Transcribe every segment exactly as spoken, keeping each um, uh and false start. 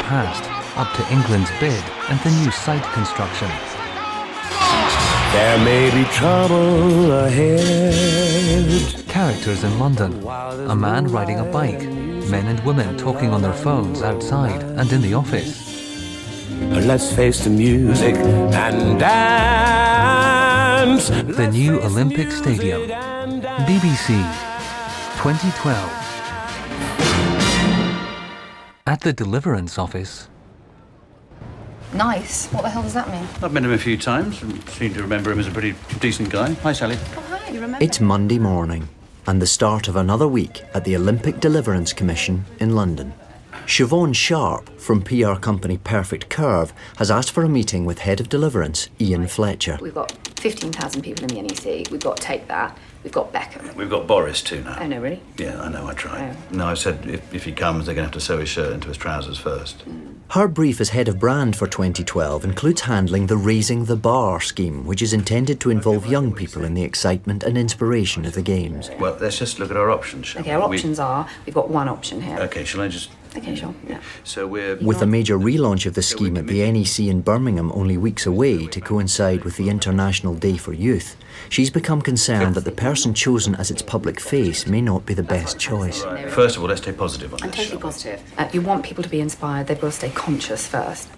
past, up to England's bid and the new site construction. There may be trouble ahead. Characters in London. A man riding a bike. Men and women talking on their phones outside and in the office. Let's face the music and dance. The new Olympic Stadium. B B C. twenty twelve. At the Deliverance office. Nice. What the hell does that mean? I've met him a few times and seem to remember him as a pretty decent guy. Hi, Sally. Oh, hi. You remember? It's Monday morning and the start of another week at the Olympic Deliverance Commission in London. Siobhan Sharp from P R company Perfect Curve has asked for a meeting with Head of Deliverance, Ian Fletcher. We've got fifteen thousand people in the N E C. We've got Take That. We've got Beckham. We've got Boris too now. Oh, no, really? Yeah, I know, I try. Oh. No, I said if, if he comes, they're going to have to sew his shirt into his trousers first. Mm. Her brief as Head of Brand for twenty twelve includes handling the Raising the Bar scheme, which is intended to involve young people in the excitement and inspiration of the Games. Well, let's just look at our options, shall Okay, our we? options are, we've got one option here. Okay, shall I just... Okay, sure. Yeah. So we're... With a major relaunch of the scheme at the N E C in Birmingham only weeks away to coincide with the International Day for Youth, she's become concerned that the person chosen as its public face may not be the best choice. Right. First of all, let's stay positive on I'm this. totally positive. Uh, you want people to be inspired, they've got to stay conscious first.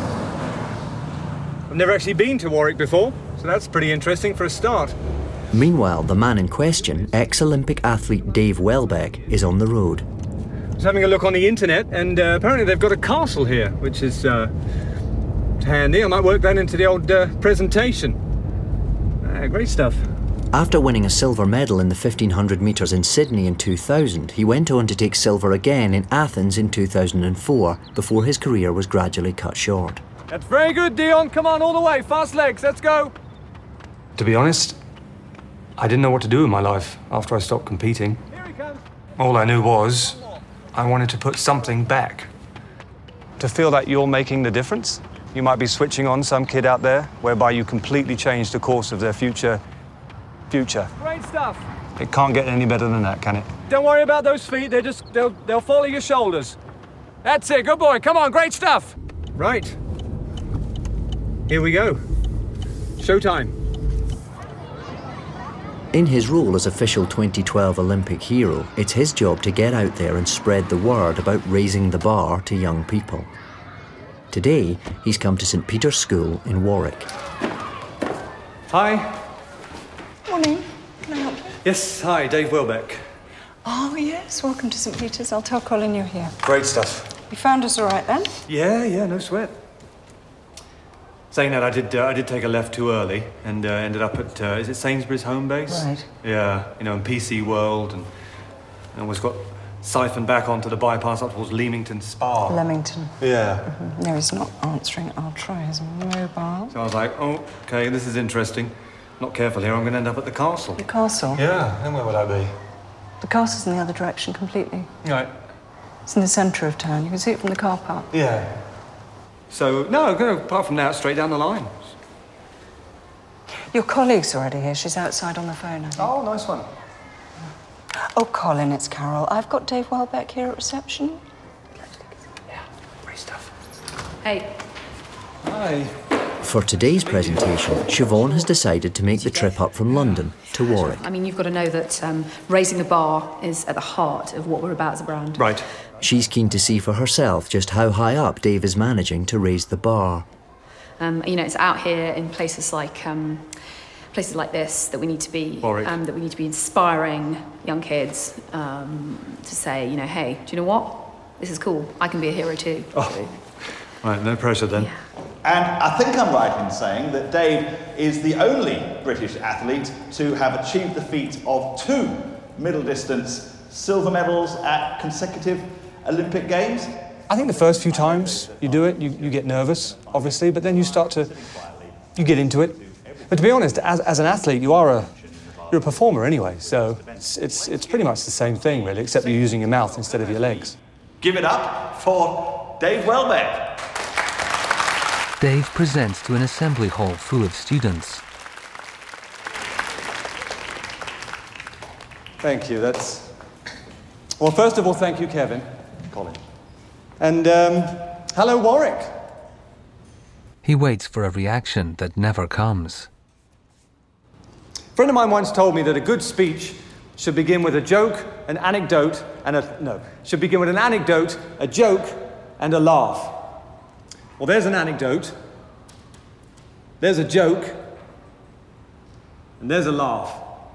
I've never actually been to Warwick before, so that's pretty interesting for a start. Meanwhile, the man in question, ex-Olympic athlete Dave Welbeck, is on the road. I was having a look on the internet, and uh, apparently they've got a castle here, which is uh, handy. I might work that into the old uh, presentation. Uh, great stuff. After winning a silver medal in the fifteen hundred metres in Sydney in two thousand, he went on to take silver again in Athens in two thousand four, before his career was gradually cut short. That's very good, Dion. Come on, all the way. Fast legs. Let's go. To be honest, I didn't know what to do with my life after I stopped competing. Here he comes. All I knew was I wanted to put something back. To feel that you're making the difference. You might be switching on some kid out there, whereby you completely change the course of their future. Future. Great stuff. It can't get any better than that, can it? Don't worry about those feet. They're just, they'll, they'll follow your shoulders. That's it. Good boy. Come on. Great stuff. Right. Here we go. Showtime. In his role as official twenty twelve Olympic hero, it's his job to get out there and spread the word about raising the bar to young people. Today, he's come to St Peter's School in Warwick. Hi. Morning. Can I help you? Yes, hi, Dave Welbeck. Oh, yes. Welcome to St Peter's. I'll tell Colin you're here. Great stuff. You found us all right, then? Yeah, yeah, no sweat. Saying that, I did uh, I did take a left too early and uh, ended up at, uh, is it Sainsbury's home base? Right. Yeah, you know, in P C World, and, and almost got siphoned back onto the bypass up towards Leamington Spa. Leamington. Yeah. Mm-hmm. No, he's not answering. I'll try his mobile. So I was like, oh, okay, this is interesting. Not careful here, I'm going to end up at the castle. The castle? Yeah, then where would I be? The castle's in the other direction completely. Right. It's in the centre of town. You can see it from the car park. Yeah. So, no, go apart from that, straight down the line. Your colleague's already here. She's outside on the phone, I think. Oh, nice one. Oh, Colin, it's Carol. I've got Dave Welbeck here at reception. Yeah, great stuff. Hey. Hi. For today's presentation, Siobhan has decided to make the trip up from London to Warwick. I mean, you've got to know that um, raising the bar is at the heart of what we're about as a brand. Right. She's keen to see for herself just how high up Dave is managing to raise the bar. Um, you know, it's out here in places like um, places like this that we need to be um, that we need to be inspiring young kids um, to say, you know, hey, do you know what? This is cool. I can be a hero too. Oh. Right, no pressure then. Yeah. And I think I'm right in saying that Dave is the only British athlete to have achieved the feat of two middle distance silver medals at consecutive Olympic Games. I think the first few times you do it, you, you get nervous, obviously, but then you start to, you get into it. But to be honest, as, as an athlete, you are a, you're a performer anyway, so it's, it's, it's pretty much the same thing, really, except you're using your mouth instead of your legs. Give it up for Dave Welbeck. Dave presents to an assembly hall full of students. Thank you, that's... Well, first of all, thank you, Kevin. Colin. And um, hello, Warwick. He waits for a reaction that never comes. A friend of mine once told me that a good speech should begin with a joke, an anecdote, and a... No, should begin with an anecdote, a joke, and a laugh. Well, there's an anecdote, there's a joke, and there's a laugh.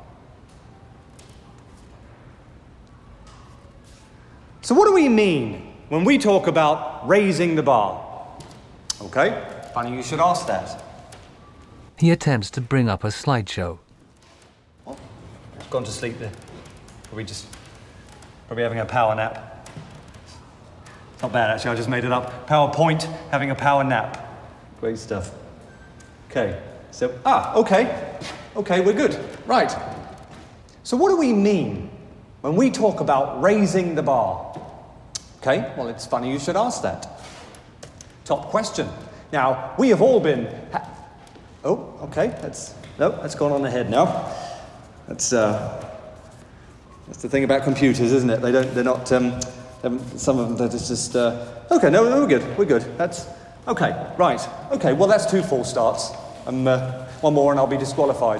So what do we mean when we talk about raising the bar? Okay, funny you should ask that. He attempts to bring up a slideshow. Oh, it's gone to sleep there. Probably just, probably having a power nap. Not bad, actually, I just made it up. PowerPoint, having a power nap. Great stuff. Okay, so, ah, okay. Okay, we're good. Right. So what do we mean when we talk about raising the bar? Okay, well, it's funny you should ask that. Top question. Now, we have all been... Ha oh, okay, that's... No, that's gone on ahead now. That's, uh... That's the thing about computers, isn't it? They don't... They're not... Um, some of them, they're just... Uh, okay, no, no, we're good. We're good. That's... Okay, right. Okay, well, that's two false starts. Um, uh, one more and I'll be disqualified.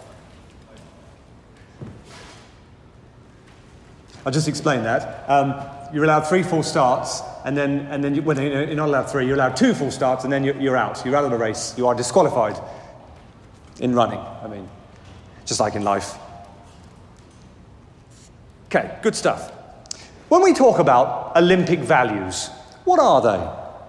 I'll just explain that. Um, you're allowed three full starts, and then, and then you, well, you're not allowed three, you're allowed two full starts, and then you're, you're out. You're out of the race. You are disqualified in running, I mean, just like in life. Okay, good stuff. When we talk about Olympic values, what are they?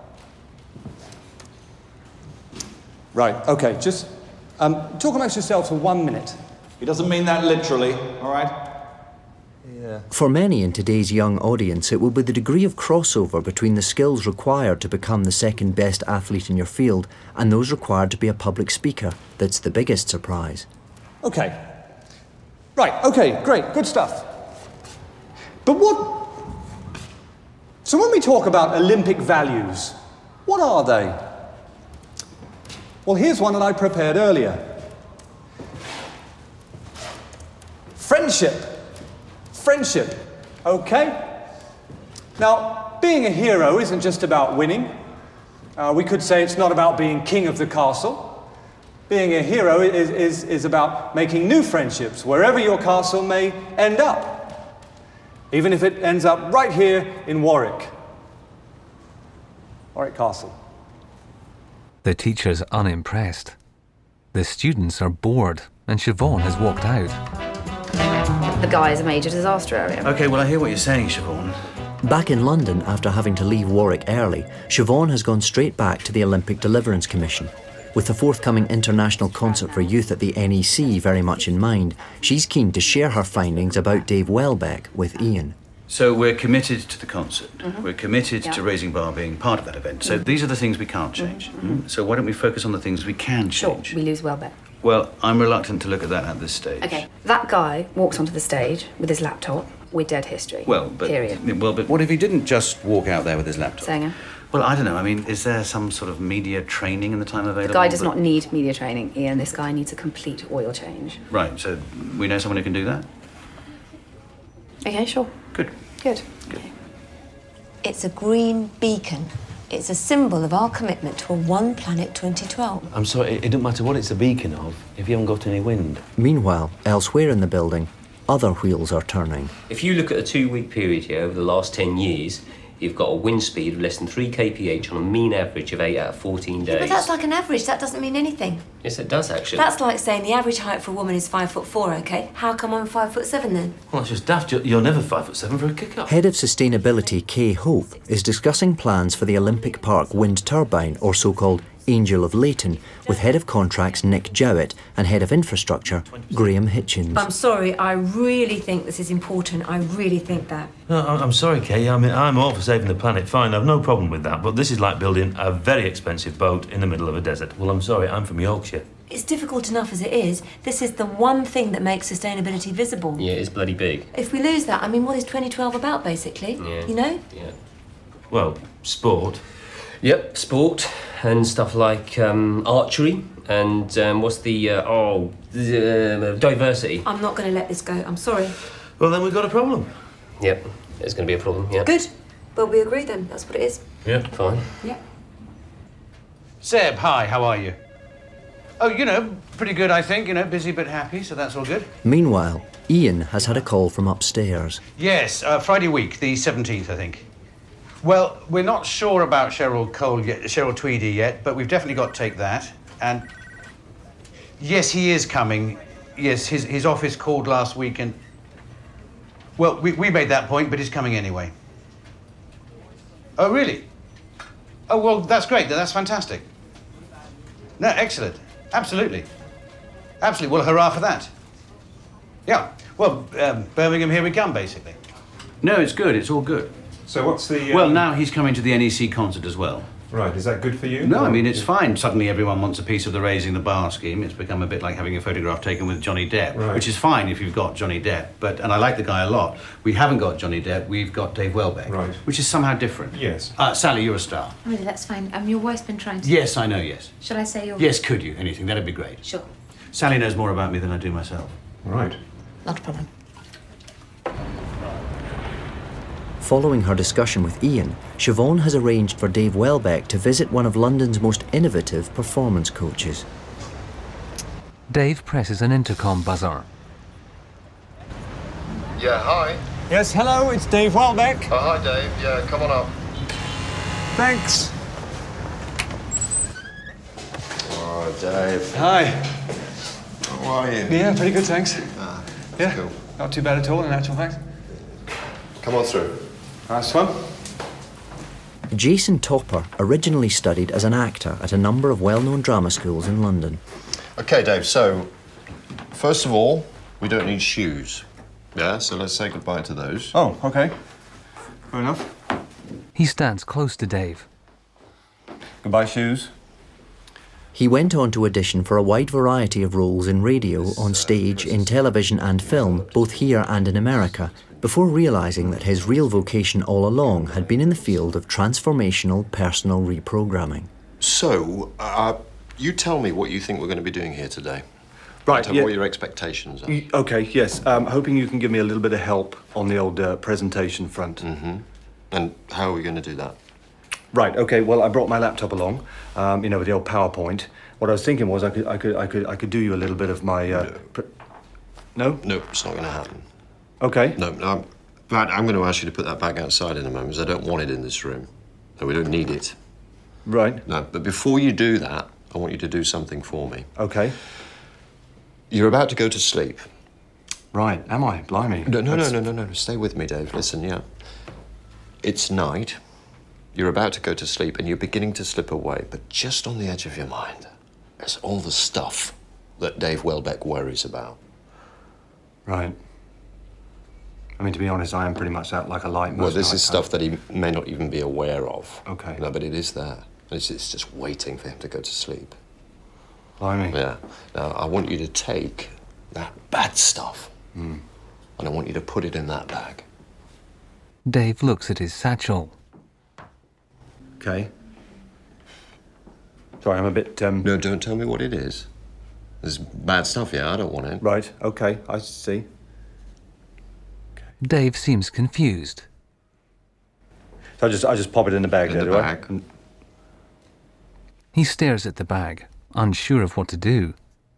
Right, okay, just um, talk amongst yourselves for one minute. He doesn't mean that literally, all right? Yeah. For many in today's young audience, it will be the degree of crossover between the skills required to become the second best athlete in your field and those required to be a public speaker that's the biggest surprise. Okay. Right, okay, great, good stuff. But what... So when we talk about Olympic values, what are they? Well, here's one that I prepared earlier. Friendship. Friendship, okay? Now, being a hero isn't just about winning. Uh, we could say it's not about being king of the castle. Being a hero is, is, is about making new friendships wherever your castle may end up. Even if it ends up right here in Warwick. Warwick Castle. The teacher's unimpressed. The students are bored, and Siobhan has walked out. The guy is a major disaster area. OK, well, I hear what you're saying, Siobhan. Back in London, after having to leave Warwick early, Siobhan has gone straight back to the Olympic Deliverance Commission. With the forthcoming international concert for youth at the N E C very much in mind, she's keen to share her findings about Dave Welbeck with Ian. So we're committed to the concert. Mm-hmm. We're committed yeah. to Raising Bar being part of that event. So mm-hmm. these are the things we can't change. Mm-hmm. Mm-hmm. So why don't we focus on the things we can change? Sure, we lose Welbeck. Well, I'm reluctant to look at that at this stage. OK, that guy walks onto the stage with his laptop. We're dead history. Well, but... Period. Well, but what if he didn't just walk out there with his laptop? Saying it. Well, I don't know. I mean, is there some sort of media training in the time available? The guy does but... not need media training, Ian. This guy needs a complete oil change. Right, so we know someone who can do that? OK, sure. Good. Good. Good. Okay. It's a green beacon. It's a symbol of our commitment to a One Planet twenty twelve. I'm sorry, it, it doesn't matter what it's a beacon of if you haven't got any wind. Meanwhile, elsewhere in the building, other wheels are turning. If you look at a two-week period here over the last ten years, you've got a wind speed of less than three k p h on a mean average of eight out of fourteen days. Yeah, but that's like an average. That doesn't mean anything. Yes, it does, actually. That's like saying the average height for a woman is five foot four, OK? How come I'm five foot seven, then? Well, that's just daft. You're, you're never five foot seven for a kick-up. Head of Sustainability Kay Hope is discussing plans for the Olympic Park wind turbine, or so-called Angel of Leighton, with Head of Contracts Nick Jowett and Head of Infrastructure Graham Hitchens. I'm sorry, I really think this is important. I really think that. No, I'm sorry, Kay. I mean, I'm all for saving the planet, fine, I've no problem with that, but this is like building a very expensive boat in the middle of a desert. Well, I'm sorry, I'm from Yorkshire. It's difficult enough as it is. This is the one thing that makes sustainability visible. Yeah, it's bloody big. If we lose that, I mean, what is twenty twelve about, basically? Yeah. You know? Yeah. Well, sport. Yep, sport and stuff like um, archery and um, what's the, uh, oh, uh, diversity. I'm not going to let this go, I'm sorry. Well, then we've got a problem. Yep, there's going to be a problem, yeah. Good. Well, we agree then. That's what it is. Yeah, fine. Yeah. Seb, hi, how are you? Oh, you know, pretty good, I think. You know, busy but happy, so that's all good. Meanwhile, Ian has had a call from upstairs. Yes, uh, Friday week, the seventeenth, I think. Well, we're not sure about Cheryl Cole yet, Cheryl Tweedy yet, but we've definitely got to take that. And yes, he is coming. Yes, his, his office called last week and... Well, we, we made that point, but he's coming anyway. Oh, really? Oh, well, that's great. That's fantastic. No, excellent. Absolutely. Absolutely. Well, hurrah for that. Yeah. Well, um, Birmingham, here we come, basically. No, it's good. It's all good. So what's the... Um... Well, now he's coming to the N E C concert as well. Right. Is that good for you? No, I mean, it's fine. Suddenly everyone wants a piece of the Raising the Bar scheme. It's become a bit like having a photograph taken with Johnny Depp, right. Which is fine if you've got Johnny Depp. But, and I like the guy a lot. We haven't got Johnny Depp. We've got Dave Welbeck. Right. Which is somehow different. Yes. Uh, Sally, you're a star. Oh, really, that's fine. Um, your wife's been trying to... Yes, I know, yes. Shall I say your... Yes, could you? Anything. That'd be great. Sure. Sally knows more about me than I do myself. Right. Not a problem. Following her discussion with Ian, Siobhan has arranged for Dave Welbeck to visit one of London's most innovative performance coaches. Dave presses an intercom buzzer. Yeah, hi. Yes, hello, it's Dave Welbeck. Oh, hi, Dave. Yeah, come on up. Thanks. Oh, Dave. Hi. How are you? Yeah, pretty good, thanks. Ah, yeah, cool. Not too bad at all, in actual fact. Come on through. Nice one. Jason Topper originally studied as an actor at a number of well-known drama schools in London. Okay, Dave, so, first of all, we don't need shoes. Yeah, so let's say goodbye to those. Oh, okay. Fair enough. He stands close to Dave. Goodbye, shoes. He went on to audition for a wide variety of roles in radio, on stage, in television and film, both here and in America, before realising that his real vocation all along had been in the field of transformational personal reprogramming. So, uh, you tell me what you think we're going to be doing here today. Right, Tell yeah. me what your expectations are. Y- Okay, yes. Um, hoping you can give me a little bit of help on the old uh, presentation front. Mm-hmm. And how are we going to do that? Right. Okay. Well, I brought my laptop along. Um, you know, with the old PowerPoint. What I was thinking was, I could, I could, I could, I could do you a little bit of my. Uh, no. Pre- no. No, it's not going to happen. Okay. No, no. I'm, but I'm going to ask you to put that back outside in a moment, because I don't want it in this room. No, we don't need it. Right. No, but before you do that, I want you to do something for me. Okay. You're about to go to sleep. Right. Am I? Blimey. No, no, no, That's- no, no, no. Stay with me, Dave. Listen, yeah. It's night. You're about to go to sleep, and you're beginning to slip away, but just on the edge of your mind, there's all the stuff that Dave Welbeck worries about. Right. I mean, to be honest, I am pretty much out like a light. Well, most this nights. is stuff that he may not even be aware of. Okay. No, but it is there. It's, it's just waiting for him to go to sleep. Blimey. Yeah. Now, I want you to take that bad stuff, Mm. and I want you to put it in that bag. Dave looks at his satchel. Okay. Sorry, I'm a bit. Um... No, don't tell me what it is. There's bad stuff, yeah, I don't want it. Right, okay, I see. Dave seems confused. So I just, I just pop it in the bag In there, the do bag. I? And- He stares at the bag, unsure of what to do.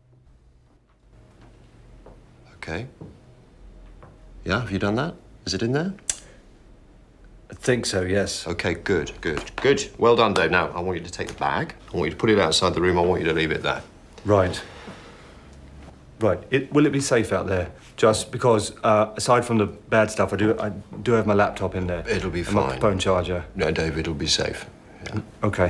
Okay. Yeah, have you done that? Is it in there? I think so, yes. Okay, good, good, good. Well done, Dave. Now, I want you to take the bag. I want you to put it outside the room. I want you to leave it there. Right. Right. It, will it be safe out there? Just because, uh, aside from the bad stuff, I do, I do have my laptop in there. It'll be and my fine. phone charger. No, Dave, it'll be safe. Yeah. Okay.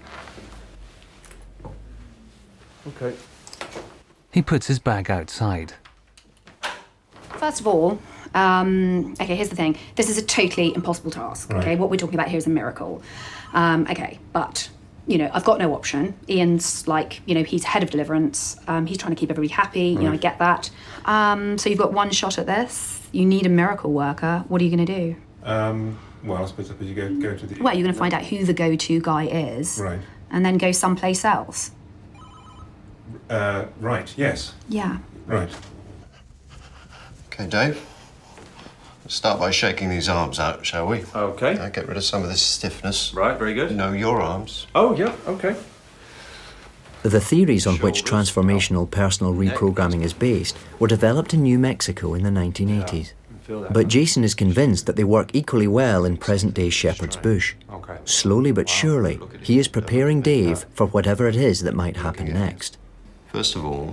Okay. He puts his bag outside. First of all, um, okay, here's the thing. This is a totally impossible task, okay? Right. What we're talking about here is a miracle. Um, okay, but, you know, I've got no option. Ian's like, you know, he's head of Deliverance. Um, he's trying to keep everybody happy. You know, I Right. get that. Um, so you've got one shot at this. You need a miracle worker. What are you going to do? Um, well, I suppose, I suppose you go, go to the... Well, you're going to find out who the go-to guy is. Right. And then go someplace else. Uh, right, yes. Yeah. Right. Okay, Dave. Let's start by shaking these arms out, shall we? Okay. Uh, get rid of some of this stiffness. Right, very good. Know your arms. Oh, yeah, okay. The theories on which transformational personal reprogramming is based were developed in New Mexico in the nineteen eighties. But Jason is convinced that they work equally well in present-day Shepherd's Bush. Okay. Slowly but surely, he is preparing Dave for whatever it is that might happen next. First of all,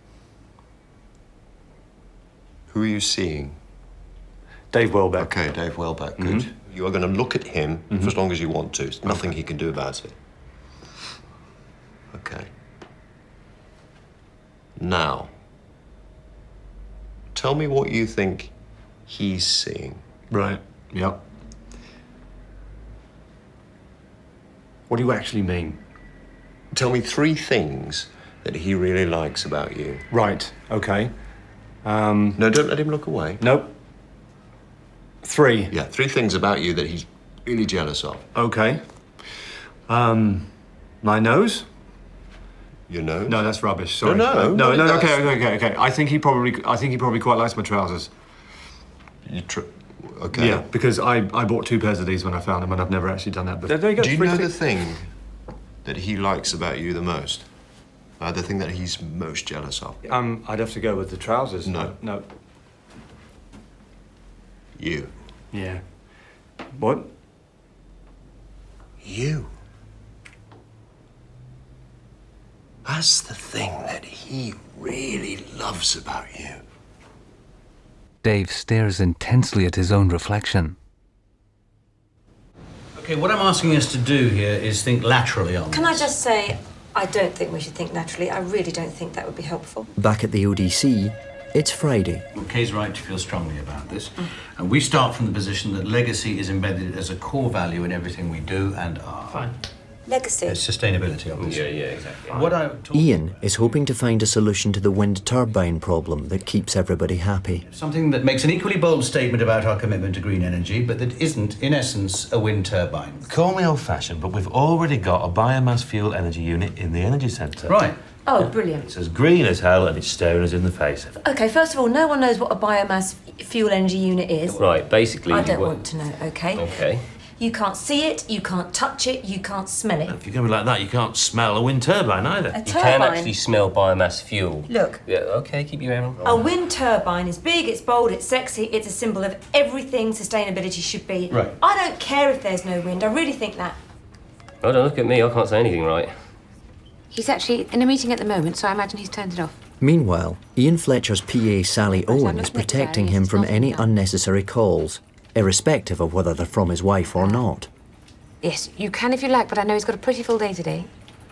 who are you seeing? Dave Welbeck. Okay, Dave Welbeck, good. Mm-hmm. You are going to look at him Mm-hmm. for as long as you want to. There's nothing he can do about it. Okay. Now, tell me what you think he's seeing. Right, yep. What do you actually mean? Tell me three things that he really likes about you. Right, okay. Um, no, don't let him look away. Nope. Three. Yeah, three things about you that he's really jealous of. Okay. Um, my nose? Your nose? No, that's rubbish. Sorry. No, no, no, no, no. that's- Okay, okay, okay, okay. I think he probably, I think he probably quite likes my trousers. You tr- okay. Yeah, because I, I bought two pairs of these when I found them, and I've never actually done that before. There you go. Do you three know thi- the thing that he likes about you the most? Uh, the thing that he's most jealous of? Um, I'd have to go with the trousers. No. No. You. Yeah. What? You. That's the thing that he really loves about you. Dave stares intensely at his own reflection. Okay, what I'm asking us to do here is think laterally on Can I just say, I don't think we should think naturally. I really don't think that would be helpful. Back at the O D C, it's Friday. Kay's right to feel strongly about this. And we start from the position that legacy is embedded as a core value in everything we do and are. Fine. Legacy. There's sustainability, obviously. Yeah, yeah, exactly. What I Ian is hoping to find a solution to the wind turbine problem that keeps everybody happy. Something that makes an equally bold statement about our commitment to green energy, but that isn't, in essence, a wind turbine. Call me old-fashioned, but we've already got a biomass fuel energy unit in the energy centre. Right. Oh, brilliant. It's as green as hell and it's staring us in the face. Okay, first of all, no one knows what a biomass f- fuel energy unit is. Right, basically... I don't what- want to know, okay? Okay. You can't see it, you can't touch it, you can't smell it. If you're going to be like that, you can't smell a wind turbine either. A You can turbine. actually smell biomass fuel. Look. Yeah, okay, keep your aim on. A wind turbine is big, it's bold, it's sexy, it's a symbol of everything sustainability should be. Right. I don't care if there's no wind, I really think that. Oh, don't look at me, I can't say anything right. He's actually in a meeting at the moment, so I imagine he's turned it off. Meanwhile, Ian Fletcher's P A Sally Owen is protecting him from any unnecessary calls, irrespective of whether they're from his wife or not. Yes, you can if you like, but I know he's got a pretty full day today.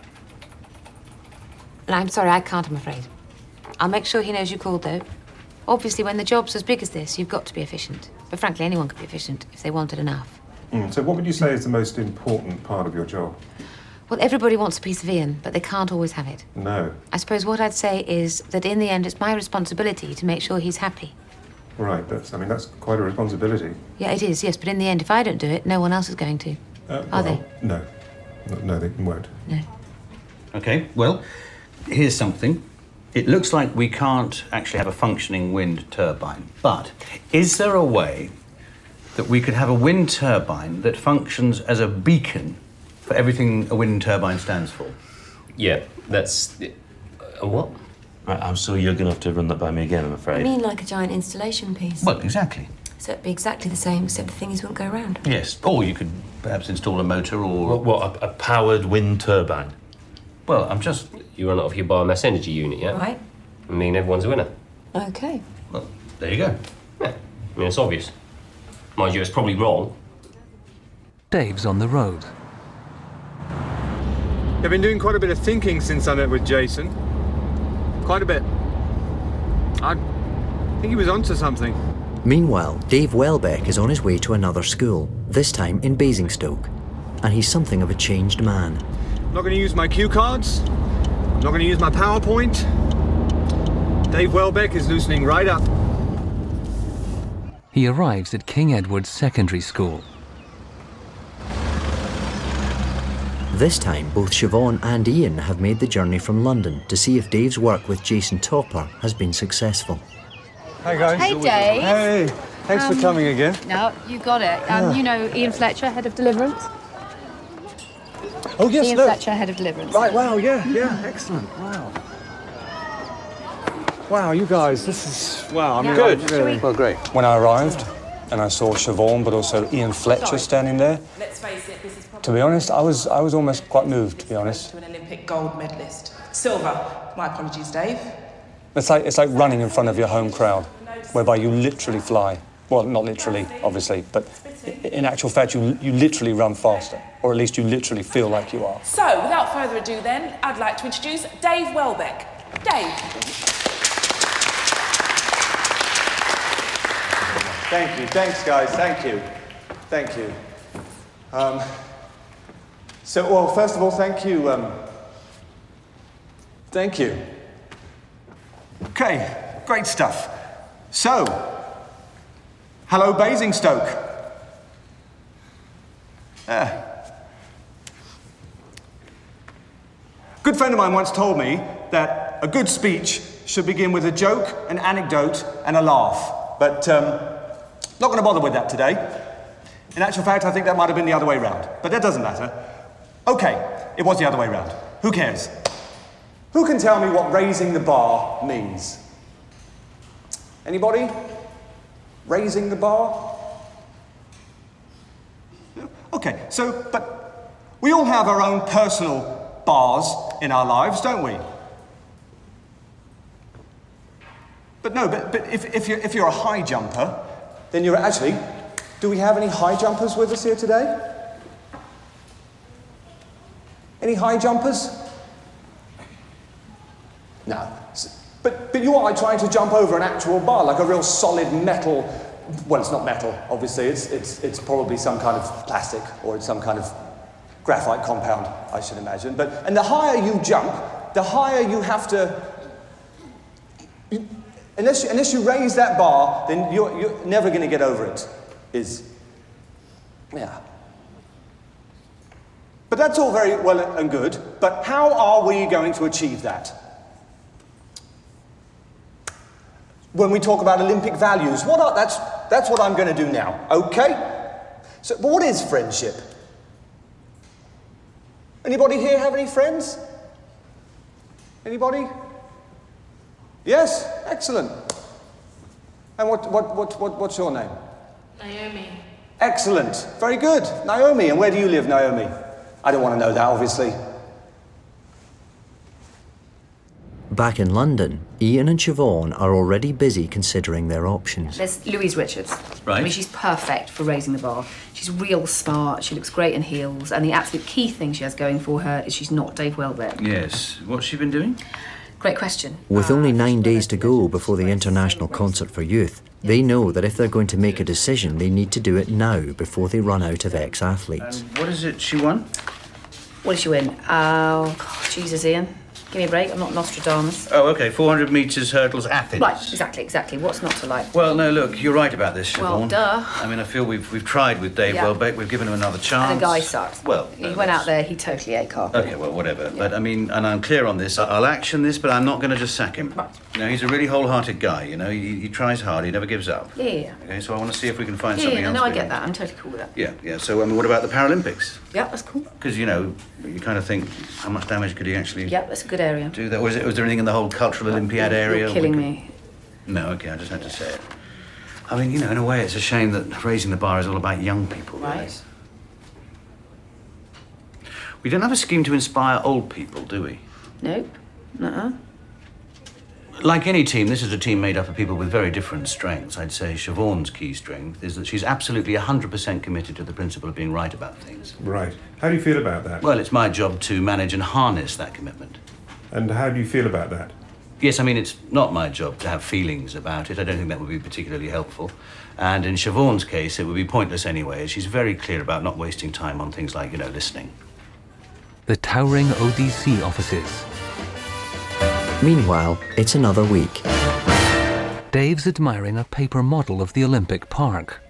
And I'm sorry, I can't, I'm afraid. I'll make sure he knows you called, though. Obviously, when the job's as big as this, you've got to be efficient. But frankly, anyone could be efficient if they wanted enough. Mm, so what would you say is the most important part of your job? Well, everybody wants a piece of Ian, but they can't always have it. No. I suppose what I'd say is that in the end, it's my responsibility to make sure he's happy. Right, that's, I mean, that's quite a responsibility. Yeah, it is, yes, but in the end, if I don't do it, no one else is going to. Uh, Are well, No. No, no, they won't. No. Okay, well, here's something. It looks like we can't actually have a functioning wind turbine, but is there a way that we could have a wind turbine that functions as a beacon for everything a wind turbine stands for? Yeah, that's... A what? Right, I'm sorry, you're going to have to run that by me again, I'm I afraid. mean like a giant installation piece. Well, exactly. So it'd be exactly the same, except the thingies wouldn't go around. Yes, or you could perhaps install a motor or... What, what a, a powered wind turbine? Well, I'm just... You run it off your biomass energy unit, yeah? Right. I mean, everyone's a winner. Okay. Well, there you go. Yeah, I mean, it's obvious. Mind you, it's probably wrong. Dave's on the road. I've been doing quite a bit of thinking since I met with Jason. Quite a bit. I think he was onto something. Meanwhile, Dave Welbeck is on his way to another school, this time in Basingstoke, and he's something of a changed man. I'm not going to use my cue cards. I'm not going to use my PowerPoint. Dave Welbeck is loosening right up. He arrives at King Edward's Secondary School. This time, both Siobhan and Ian have made the journey from London to see if Dave's work with Jason Topper has been successful. Hey guys. Hey, Dave. Hey. Thanks Um, for coming again. No, you got it. Um, Yeah. You know Ian Fletcher, head of Deliverance? Oh, yes, Ian look. Fletcher, head of Deliverance. Right, wow, yeah, yeah, excellent. Wow. Wow, you guys, this is... Wow, I mean... Good. I really- Well, great. When I arrived, and I saw Siobhan, but also Ian Fletcher Sorry. standing there, Let's face it, this is probably to be honest, I was I was almost quite moved, to be honest. to an Olympic gold medalist. Silver. My apologies, Dave. It's like, it's like running in front of your home crowd, whereby you literally fly. Well, not literally, obviously, but i- in actual fact, you, you literally run faster, or at least you literally feel like you are. So, without further ado then, I'd like to introduce Dave Welbeck. Dave. Thank you. Thanks, guys. Thank you. Thank you. Um, so, well, first of all, thank you. Um, thank you. Okay, great stuff. So, hello, Basingstoke. Yeah. Good friend of mine once told me that a good speech should begin with a joke, an anecdote, and a laugh. But um, not going to bother with that today. In actual fact, I think that might have been the other way round. But that doesn't matter. Okay, it was the other way round. Who cares? Who can tell me what raising the bar means? Anybody? Raising the bar? Okay, so, but we all have our own personal bars in our lives, don't we? But no, but, but if, if, you're, if you're a high jumper, then you're actually... Do we have any high jumpers with us here today? Any high jumpers? No. But, but you are trying to jump over an actual bar, like a real solid metal... Well, it's not metal, obviously. It's, it's, it's probably some kind of plastic, or it's some kind of graphite compound, I should imagine. But, and the higher you jump, the higher you have to... You, unless, you, unless you raise that bar, then you're, you're never going to get over it. Is, yeah. But that's all very well and good, but how are we going to achieve that? When we talk about Olympic values, what are, that's, that's what I'm going to do now, okay? So, but what is friendship? Anybody here have any friends? Anybody? Yes? Excellent. And what, what, what, what, what's your name? Naomi. Excellent. Very good. Naomi. And where do you live, Naomi? I don't want to know that, obviously. Back in London, Ian and Siobhan are already busy considering their options. There's Louise Richards. Right. I mean, she's perfect for raising the bar. She's real smart, she looks great in heels, and the absolute key thing she has going for her is she's not Dave Welbeck. Yes. What's she been doing? Great question. With only nine days to go before the International Concert for Youth, they know that if they're going to make a decision, they need to do it now before they run out of ex-athletes. What is it she won? What did she win? Oh, God, Jesus, Ian. Give me a break, I'm not Nostradamus. Oh, OK, four hundred metres hurdles Athens. Right, exactly, exactly. What's not to like? Well, no, look, you're right about this, Siobhan. Well, duh. I mean, I feel we've, we've tried with Dave Yeah. Welbeck, we've given him another chance. And the guy sucked. Well, He no, went out there, he totally ate carpet. OK, well, whatever. But, I mean, and I'm clear on this. I- I'll action this, but I'm not going to just sack him. Right. You know, he's a really wholehearted guy, you know. He, he tries hard, he never gives up. Yeah, yeah, OK, so I want to see if we can find yeah. something Yeah, else. no, I for get him. that. I'm totally cool with that. Yeah, yeah. So, I mean, what about the Paralympics? Yeah, that's cool. Because, you know, you kind of think, how much damage could he actually Yeah, that's a good area. do that? Was, it, was there anything in the whole cultural Olympiad area? You're killing We me. could- No, OK, I just had to say it. I mean, you know, in a way, it's a shame that raising the bar is all about young people. really. Right. We don't have a scheme to inspire old people, do we? Nope. Nuh-uh. Like any team, this is a team made up of people with very different strengths. I'd say Siobhan's key strength is that she's absolutely one hundred percent committed to the principle of being right about things. Right. How do you feel about that? Well, it's my job to manage and harness that commitment. And how do you feel about that? Yes, I mean, it's not my job to have feelings about it. I don't think that would be particularly helpful. And in Siobhan's case, it would be pointless anyway. She's very clear about not wasting time on things like, you know, listening. The towering O D C offices. Meanwhile, it's another week. Dave's admiring a paper model of the Olympic Park.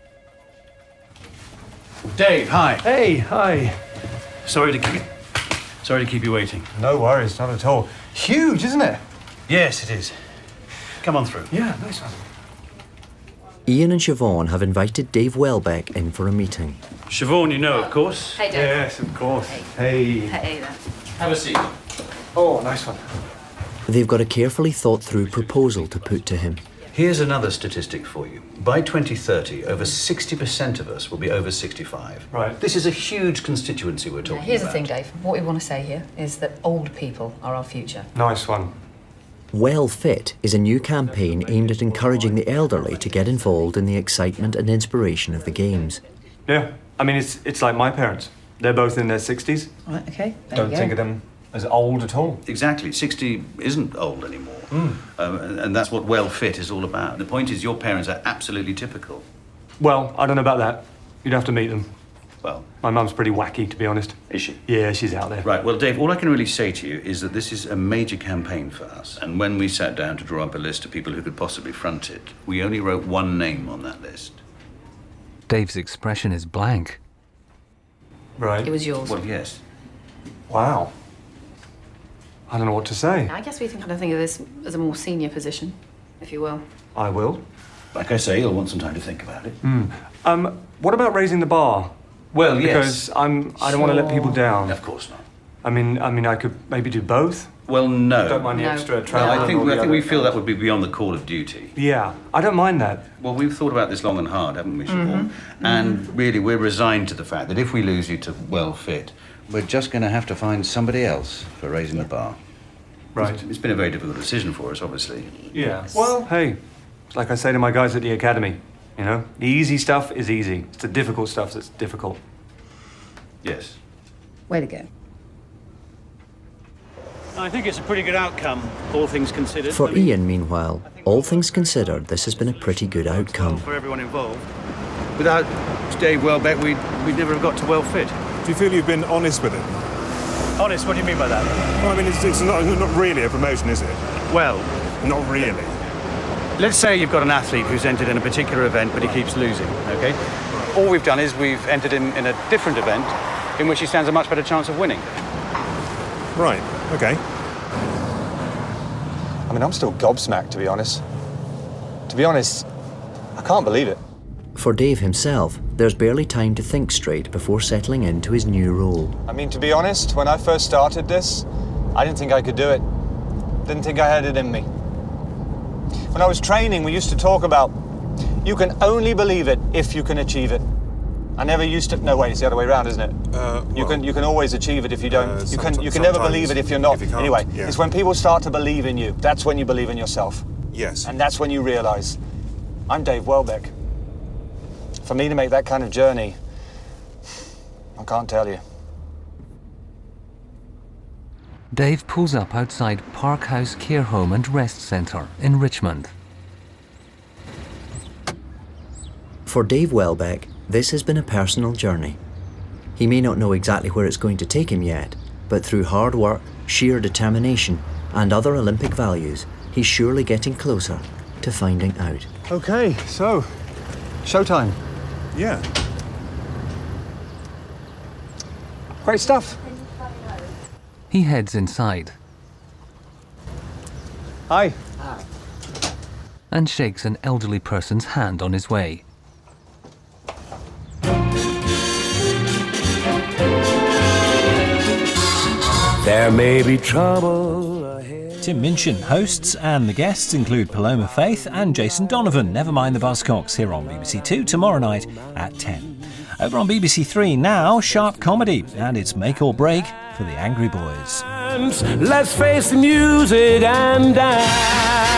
Dave, hi. Hey, hi. Sorry to keep sorry to keep you waiting. No worries, not at all. Huge, isn't it? Yes, it is. Come on through. Yeah, nice one. Ian and Siobhan have invited Dave Welbeck in for a meeting. Siobhan, you know, of course. Hey, Dave. Yes, of course. Hey. Hey there. Have a seat. Oh, nice one. They've got a carefully thought-through proposal to put to him. Here's another statistic for you. By twenty thirty, over sixty percent of us will be over sixty-five. Right. This is a huge constituency we're talking Now, here's about. the thing, Dave. What we want to say here is that old people are our future. Nice one. Well Fit is a new campaign aimed at encouraging the elderly to get involved in the excitement and inspiration of the games. Yeah, I mean, it's it's like my parents. They're both in their sixties. Right, okay. There Don't you think go. of them as old at all. Exactly. sixty isn't old anymore. Mm. Um, and, and that's what well fit is all about. The point is your parents are absolutely typical. Well, I don't know about that. You'd have to meet them. Well, my mum's pretty wacky, to be honest. Is she? Yeah, she's out there. Right, well, Dave, all I can really say to you is that this is a major campaign for us. And when we sat down to draw up a list of people who could possibly front it, we only wrote one name on that list. Dave's expression is blank. Right. It was yours. Well, yes. Wow. I don't know what to say. I guess we can kind of think of this as a more senior position, if you will. I will. Like I say, you'll want some time to think about it. Mm. Um, what about raising the bar? Well, yes. Because I'm, I don't want to let people down. Of course not. I mean, I mean, I could maybe do both. Well, no. Don't mind the No. extra No, travel. I think, and all I the think other we feel that things. would be beyond the call of duty. Yeah, I don't mind that. Well, we've thought about this long and hard, haven't we, Siobhan? Mm-hmm. And really, we're resigned to the fact that if we lose you to well fit, we're just going to have to find somebody else for raising the bar. Right. It's, it's been a very difficult decision for us, obviously. Yeah. Well, hey, it's like I say to my guys at the academy, you know, the easy stuff is easy. It's the difficult stuff that's difficult. Yes. Way to go. I think it's a pretty good outcome, all things considered. For Ian, meanwhile, all things considered, this has been a pretty good outcome. For everyone involved. Without Dave Welbeck, we'd, we'd never have got to well fit. Do you feel you've been honest with it? Honest, what do you mean by that? Well, I mean, it's, it's not, not really a promotion, is it? Well, Not really. let's say you've got an athlete who's entered in a particular event, but he keeps losing, okay? All we've done is we've entered him in a different event in which he stands a much better chance of winning. Right, okay. I mean, I'm still gobsmacked, to be honest. To be honest, I can't believe it. For Dave himself, there's barely time to think straight before settling into his new role. I mean, to be honest, when I first started this, I didn't think I could do it. Didn't think I had it in me. When I was training, we used to talk about you can only believe it if you can achieve it. I never used to. No, wait, it's the other way around, isn't it? Uh, you well, can you can always achieve it if you don't. uh, you can somet- you can never sometimes believe it if you're not. if you can't, Anyway, yeah. it's when people start to believe in you. That's when you believe in yourself. Yes. And that's when you realise, I'm Dave Welbeck. For me to make that kind of journey, I can't tell you. Dave pulls up outside Park House Care Home and Rest Centre in Richmond. For Dave Welbeck, this has been a personal journey. He may not know exactly where it's going to take him yet, but through hard work, sheer determination, and other Olympic values, he's surely getting closer to finding out. Okay, so, showtime. Yeah. Great stuff. He heads inside Hi. and shakes an elderly person's hand on his way. There may be trouble ahead. Tim Minchin hosts, and the guests include Paloma Faith and Jason Donovan. Never mind the Buzzcocks here on B B C Two tomorrow night at ten. Over on B B C Three now, sharp comedy, and it's make or break for the Angry Boys. Let's face the music and dance.